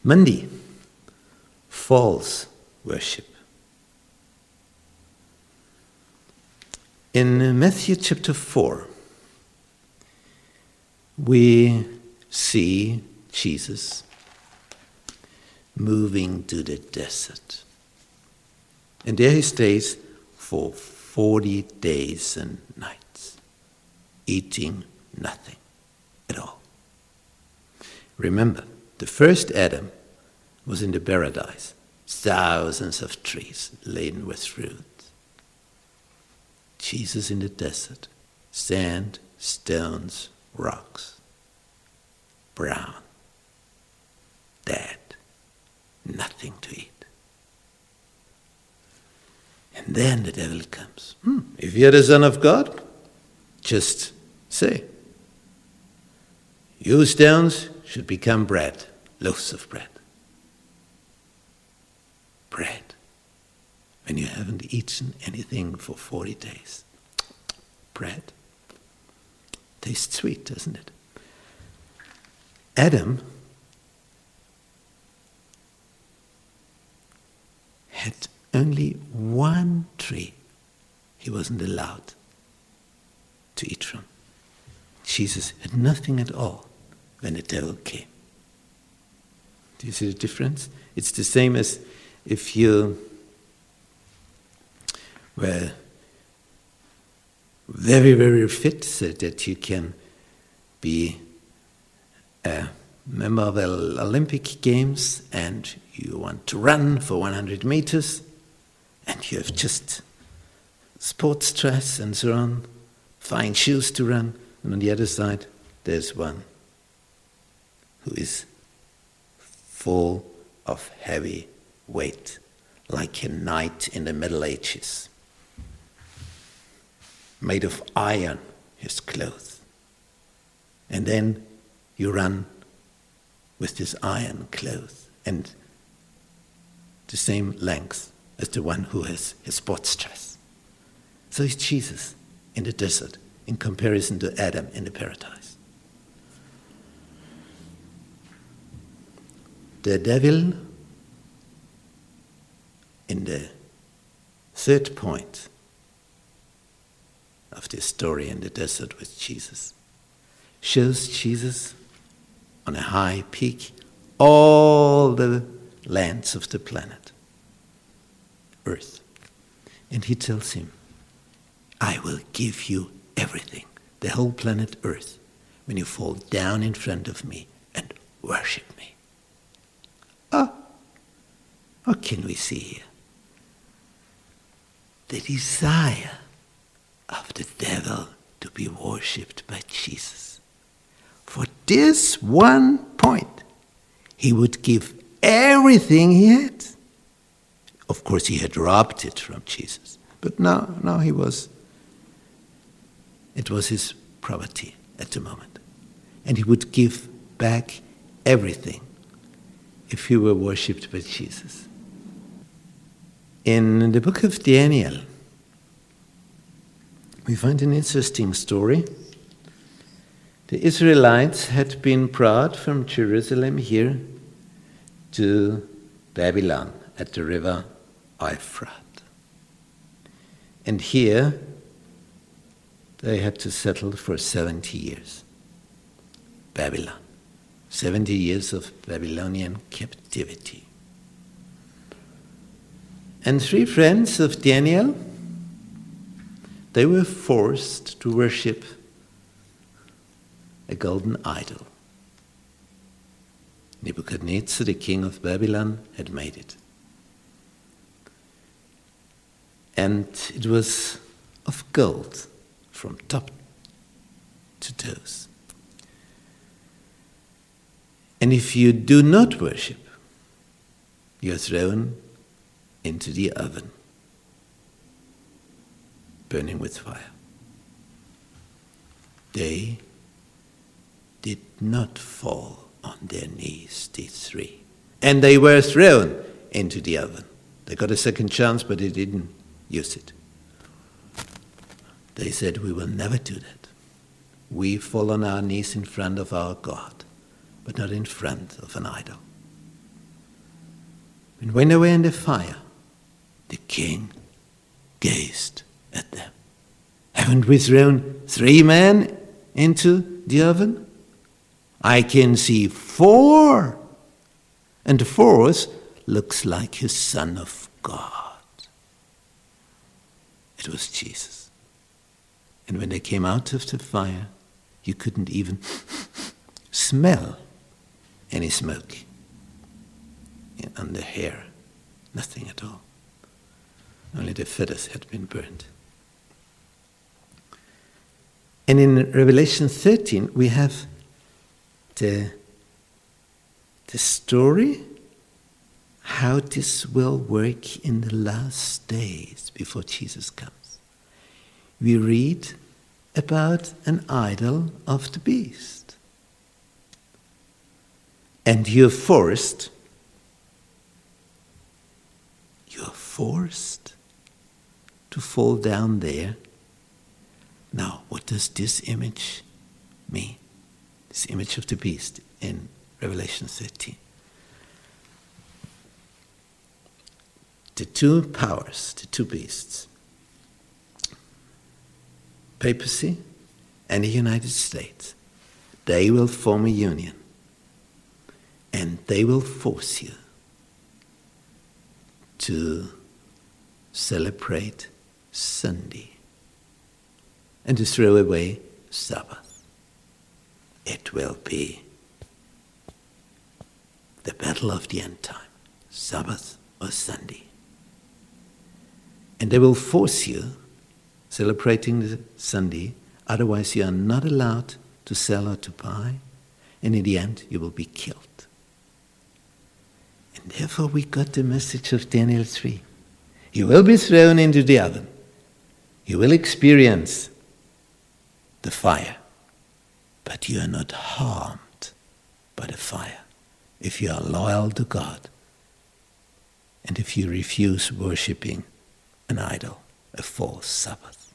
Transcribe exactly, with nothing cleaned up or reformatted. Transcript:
Monday, false worship. In Matthew chapter four, we see Jesus moving to the desert. And there he stays for forty days and nights, eating nothing at all. Remember, the first Adam was in the paradise, thousands of trees laden with fruit. Jesus in the desert, sand, stones, rocks, brown, dead, nothing to eat. And then the devil comes. Hmm, if you're the Son of God, just say, you stones should become bread, loaves of bread. Bread. When you haven't eaten anything for forty days. Bread. Tastes sweet, doesn't it? Adam had only one tree he wasn't allowed to eat from. Jesus had nothing at all when the devil came. Do you see the difference? It's the same as if you were very, very fit so that you can be a member of the Olympic Games and you want to run for one hundred meters and you have just sports dress and so on, fine shoes to run, and on the other side there's one who is full of heavy weight, like a knight in the Middle Ages. Made of iron, his clothes. And then you run with this iron clothes and the same length as the one who has his sports dress. So is Jesus in the desert in comparison to Adam in the paradise. The devil, in the third point of this story in the desert with Jesus, shows Jesus on a high peak all the lands of the planet, Earth. And he tells him, I will give you everything, the whole planet Earth, when you fall down in front of me and worship me. Ah, what can we see here? The desire of the devil to be worshipped by Jesus. For this one point, he would give everything he had. Of course, he had robbed it from Jesus, but now, now he was, it was his property at the moment. And he would give back everything if he were worshipped by Jesus. In the book of Daniel, we find an interesting story. The Israelites had been brought from Jerusalem here to Babylon at the river Euphrates. And here they had to settle for seventy years. Babylon. seventy years of Babylonian captivity. And three friends of Daniel, they were forced to worship a golden idol. Nebuchadnezzar, the king of Babylon, had made it. And it was of gold from top to toes. And if you do not worship, you are thrown into the oven, burning with fire. They did not fall on their knees, these three. And they were thrown into the oven. They got a second chance, but they didn't use it. They said, we will never do that. We fall on our knees in front of our God, but not in front of an idol. And when they were in the fire, the king gazed at them. Haven't we thrown three men into the oven? I can see four. And the fourth looks like a son of God. It was Jesus. And when they came out of the fire, you couldn't even smell any smoke on the hair. Nothing at all. Only the feathers had been burned. And in Revelation thirteen, we have the, the story how this will work in the last days before Jesus comes. We read about an idol of the beast. And you're forced, you're forced to fall down there. Now, what does this image mean? This image of the beast in Revelation thirteen. The two powers, the two beasts, papacy and the United States, they will form a union. And they will force you to celebrate Sunday and to throw away Sabbath. It will be the battle of the end time, Sabbath or Sunday. And they will force you celebrating the Sunday, otherwise you are not allowed to sell or to buy, and in the end you will be killed. And therefore we got the message of Daniel three. You will be thrown into the oven. You will experience the fire, but you are not harmed by the fire if you are loyal to God and if you refuse worshipping an idol, a false Sabbath.